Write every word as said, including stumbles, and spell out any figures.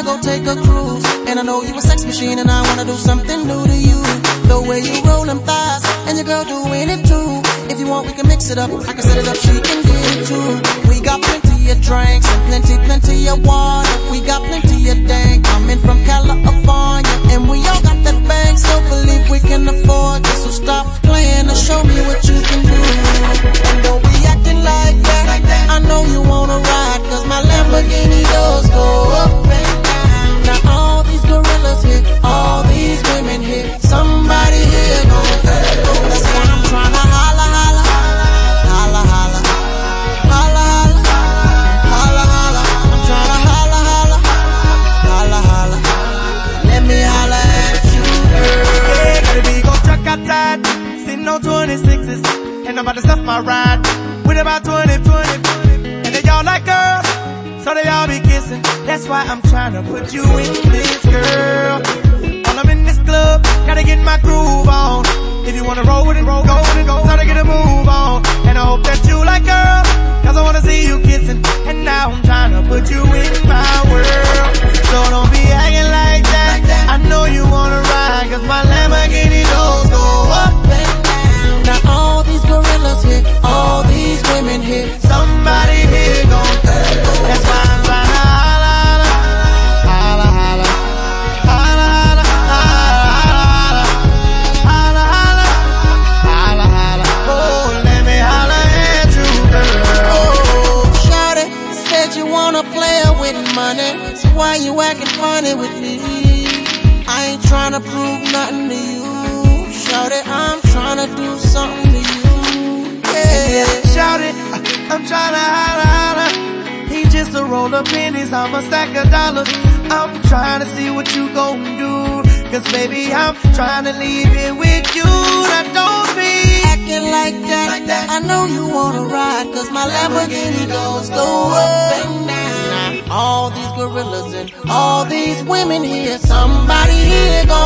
wanna go take a cruise, and I know you a sex machine, and I wanna do something new to you. The way you roll them thighs, and your girl doing it too. If you want, we can mix it up. I can set it up, she can get it too. We got plenty of drinks and plenty, plenty of water. We got plenty of dank coming from California, and we all got that bang, so believe we can afford it. So stop playing and show me what you can do. And don't be acting like that. I know you wanna ride, cause my Lamborghini doors go up and down. Now all these gorillas here, all these women here, somebody here gon' that's why I'm tryna holla, holla, holla, holla, holla, holla, holla. I'm tryna holla, holla, holla, holla. Let me holla at you, girl. Yeah, baby, go truck outside, sitting on twenty-sixes, and I'm about to stuff my ride with about twenty, twenty, and they all like girls, so they all be kissing. That's why I'm tryna put you in this, girl. While I'm in this club, gotta get my groove on. If you wanna roll with it, roll, go with it, go. Time to get a move on. And I hope that you like girl, cause I wanna see you kissing. And now I'm tryna put you in my world. So don't be acting like that. I know you wanna ride, cause my Lamborghini doors go up and down. Now all these gorillas here, all these women here, somebody here gon' that's why I'm tryna holla, holla, holla, holla, holla, holla, holla, holla, holla, holla. Oh, let me holla at you, girl. oh, shawty, said you wanna play with money, so why you acting funny with me? I ain't tryna prove nothing to you, shawty, I'm tryna do something to you, yeah. Shout it, I'm tryna holla, holla. He just a roll of pennies, I'm a stack of dollars. I'm tryna see what you gon' do, cause baby I'm tryna leave it with you. Now don't be acting like that. like that. I know you wanna ride, cause my Lamborghini doors go up and down. Now all these gorillas and all these women here, somebody here gon'